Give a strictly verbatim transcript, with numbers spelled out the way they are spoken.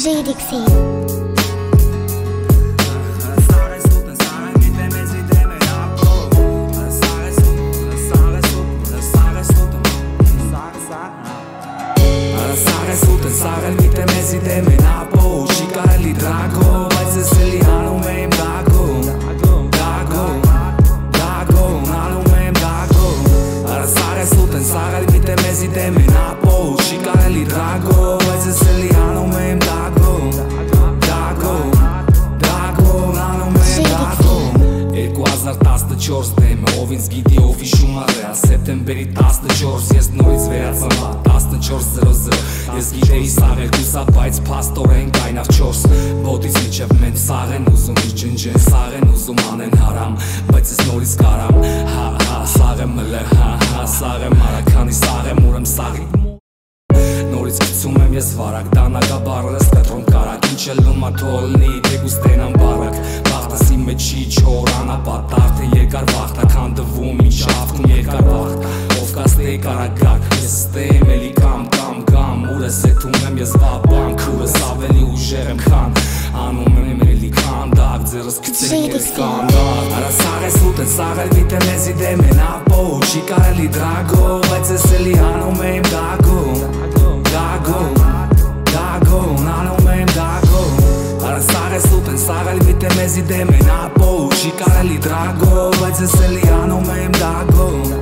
Dixie. Sare mite mezi de me napo și care li drago vai se se li anu me dago dago dago anu me dago ara sare suten sare mite mezi de me napo și care li drago vai se se li anu me dago dago dago anu me dago e quasi artasta čors de me ovin zgidi ovi shumare a septemberi tasta čors jest noiz veaca ma tasta čors zero zero Ես գիտեի սաղել կուսատ, բայց պաստոր են կայնավ չորս Բոտից միջև մեն սաղ են ուզում իր ջնջեն Սաղ են ուզում անեն հարամ, բայց ես նորից կարամ Հա հա սաղ եմ մլը, հա հա սաղ եմ արաքանի Սաղ եմ ուրեմ սաղի Նորից գցում եմ ես վարակ, դանակաբարըս կտրոն կարակ Ինչ էլ լումա թոլնի, դեգուստենան բարակ Բաղտասի մեջի չորան ապատար, թե երկար վաղթա Քանդվում ինչ ավքում երկար վաղթ Ով կաստեի կարագակ, ես ստեմ էլի կամ կամ կամ Ուրես եթում եմ ես վաբան, քուրս ավելի ուժեր եմ քան Անում եմ էլի քանդակ, ձերս կծեք ես կանդակ Արա սաղ ես ուտ են սաղել վիտե մեզի դեմ են ապո Չի կարելի դրագո, բայց ես էլի անում եմ դագո Dago, dago, անում եմ dago Արա սաղ ես ուտ են սաղել վիտե մեզի դեմ են ապո Չի կարելի դրագո, բայց ես էլի անում եմ dago